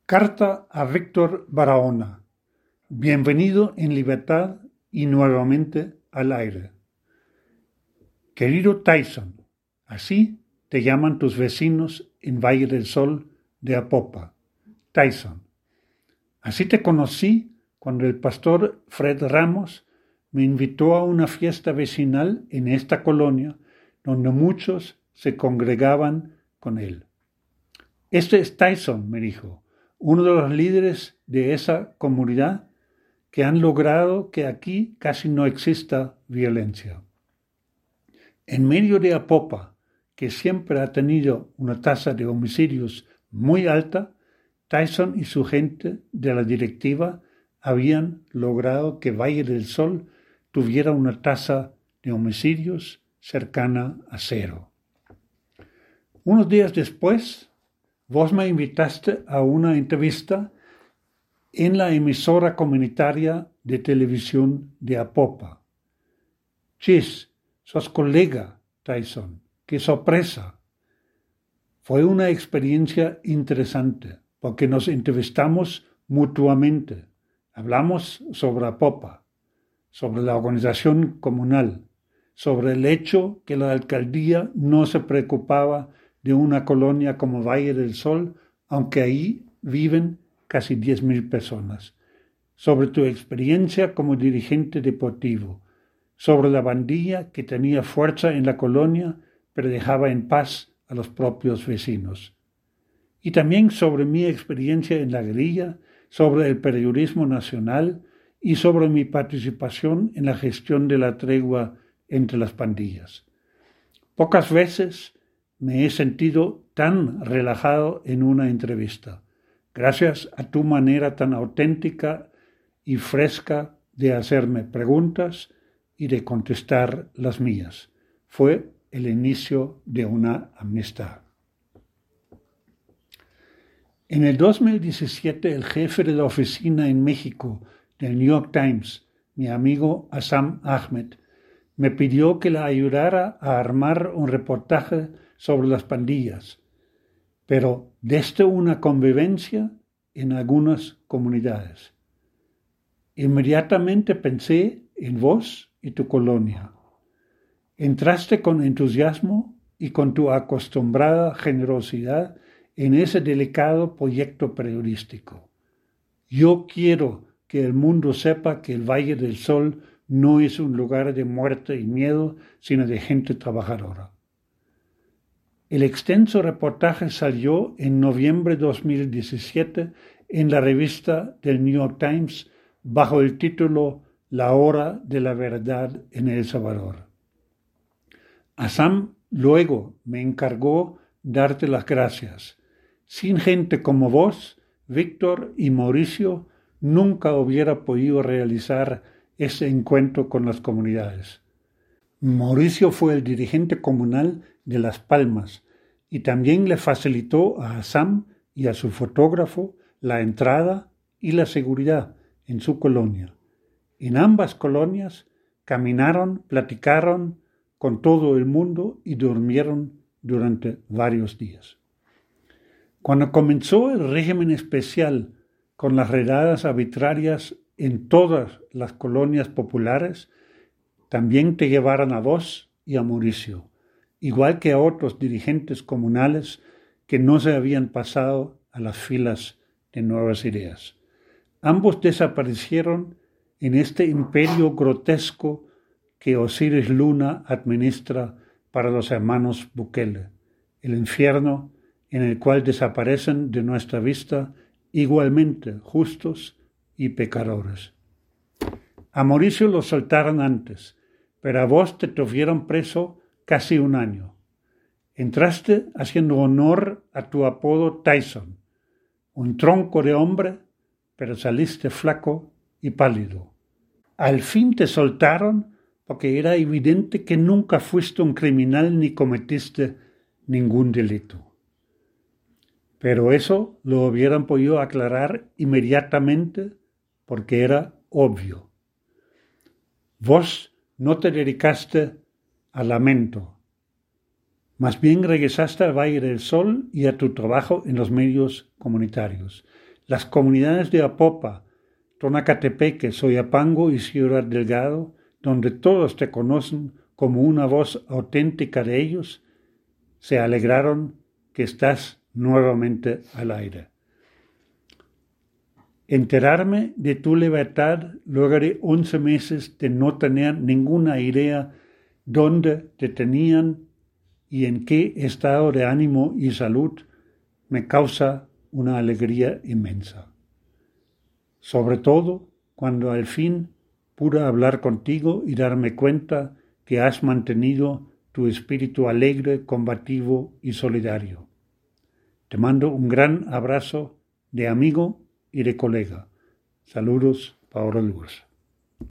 Carta a Víctor Barahona. Bienvenido en libertad y nuevamente al aire. Querido Tyson, así te llaman tus vecinos en Valle del Sol de Apopa. Tyson. Así te conocí cuando el pastor Fred Ramos me invitó a una fiesta vecinal en esta colonia donde muchos se congregaban con él. Este es Tyson, me dijo, uno de los líderes de esa comunidad que han logrado que aquí casi no exista violencia. En medio de Apopa, que siempre ha tenido una tasa de homicidios muy alta, Tyson y su gente de la directiva habían logrado que Valle del Sol tuviera una tasa de homicidios cercana a cero. Unos días después, vos me invitaste a una entrevista en la emisora comunitaria de televisión de Apopa. Chis, sos colega, Tyson. ¡Qué sorpresa! Fue una experiencia interesante porque nos entrevistamos mutuamente. Hablamos sobre Apopa, sobre la organización comunal, sobre el hecho que la alcaldía no se preocupaba de una colonia como Valle del Sol, aunque ahí viven casi 10,000 personas, sobre tu experiencia como dirigente deportivo, sobre la pandilla que tenía fuerza en la colonia, pero dejaba en paz a los propios vecinos. Y también sobre mi experiencia en la guerrilla, sobre el periodismo nacional y sobre mi participación en la gestión de la tregua entre las pandillas. Pocas veces me he sentido tan relajado en una entrevista, gracias a tu manera tan auténtica y fresca de hacerme preguntas y de contestar las mías. Fue el inicio de una amistad. En el 2017, el jefe de la oficina en México del New York Times, mi amigo Assam Ahmed, me pidió que la ayudara a armar un reportaje sobre las pandillas, pero desde una convivencia en algunas comunidades. Inmediatamente pensé en vos y tu colonia. Entraste con entusiasmo y con tu acostumbrada generosidad en ese delicado proyecto periodístico. Yo quiero que el mundo sepa que el Valle del Sol no es un lugar de muerte y miedo, sino de gente trabajadora. El extenso reportaje salió en noviembre de 2017 en la revista del New York Times bajo el título La hora de la verdad en El Salvador. Assam luego me encargó darte las gracias. Sin gente como vos, Víctor y Mauricio, nunca hubiera podido realizar ese encuentro con las comunidades. Mauricio fue el dirigente comunal de Las Palmas y también le facilitó a Assam y a su fotógrafo la entrada y la seguridad en su colonia. En ambas colonias caminaron, platicaron con todo el mundo y durmieron durante varios días. Cuando comenzó el régimen especial con las redadas arbitrarias en todas las colonias populares, también te llevaron a vos y a Mauricio, igual que a otros dirigentes comunales que no se habían pasado a las filas de Nuevas Ideas. Ambos desaparecieron en este imperio grotesco que Osiris Luna administra para los hermanos Bukele, el infierno en el cual desaparecen de nuestra vista igualmente justos y pecadores. A Mauricio lo soltaron antes, pero a vos te tuvieron preso casi un año. Entraste haciendo honor a tu apodo Tyson, un tronco de hombre, pero saliste flaco y pálido. Al fin te soltaron porque era evidente que nunca fuiste un criminal ni cometiste ningún delito. Pero eso lo hubieran podido aclarar inmediatamente porque era obvio. Vos no te dedicaste al lamento, más bien regresaste al Valle del Sol y a tu trabajo en los medios comunitarios. Las comunidades de Apopa, Tonacatepeque, Soyapango y Ciudad Delgado, donde todos te conocen como una voz auténtica de ellos, se alegraron que estás nuevamente al aire. Enterarme de tu libertad luego de 11 meses de no tener ninguna idea dónde te tenían y en qué estado de ánimo y salud me causa una alegría inmensa. Sobre todo cuando al fin pude hablar contigo y darme cuenta que has mantenido tu espíritu alegre, combativo y solidario. Te mando un gran abrazo de amigo y de colega. Saludos, Paola Luz.